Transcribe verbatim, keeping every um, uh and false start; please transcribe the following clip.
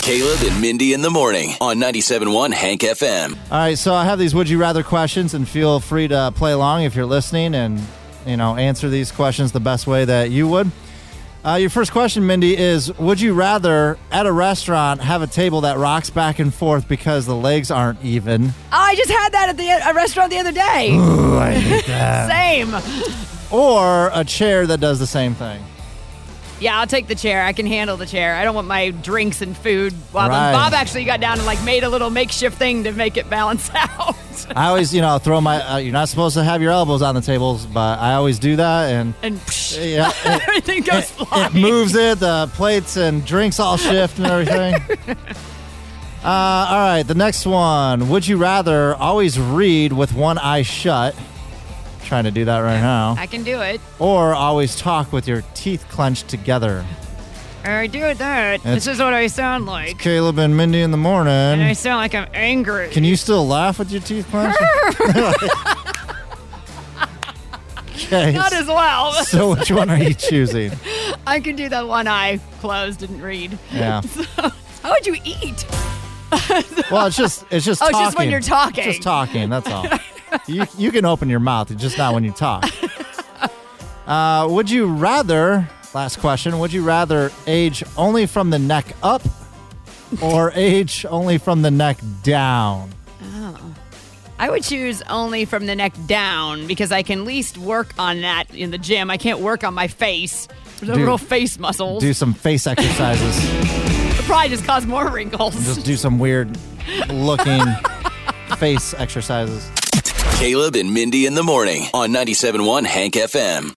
Caleb and Mindy in the morning on ninety-seven point one Hank F M. All right, so I have these would you rather questions, and feel free to play along if you're listening and, you know, answer these questions the best way that you would. Uh, your first question, Mindy, is would you rather at a restaurant have a table that rocks back and forth because the legs aren't even? I just had that at the a restaurant the other day. Ooh, I hate that. Same. Or a chair that does the same thing. Yeah, I'll take the chair. I can handle the chair. I don't want my drinks and food. Well, Right. Bob actually got down and like made a little makeshift thing to make it balance out. I always, you know, throw my, uh, you're not supposed to have your elbows on the tables, but I always do that, and And psh, yeah, it, everything goes it, flying. it moves it, the plates and drinks all shift and everything. uh, all right, the next one. Would you rather always read with one eye shut, trying to do that right now, I can do it. or always talk with your teeth clenched together? I do that. It's- This is what I sound like. Caleb and Mindy in the morning. And I sound like I'm angry. Can you still laugh with your teeth clenched? Okay. Not as well. So which one are you choosing? I can do that one eye closed and read. Yeah. How would you eat? Well, it's just it's just Oh, talking. just when you're talking. Just talking. That's all. you you can open your mouth, just not when you talk. Uh, would you rather? Last question. Would you rather age only from the neck up, or age only from the neck down? I would choose only from the neck down because I can at least work on that in the gym. I can't work on my face. There's no Do- real face muscles. Do some face exercises. It'd probably just cause more wrinkles. Just do some weird looking face exercises. Caleb and Mindy in the morning on ninety-seven point one Hank F M.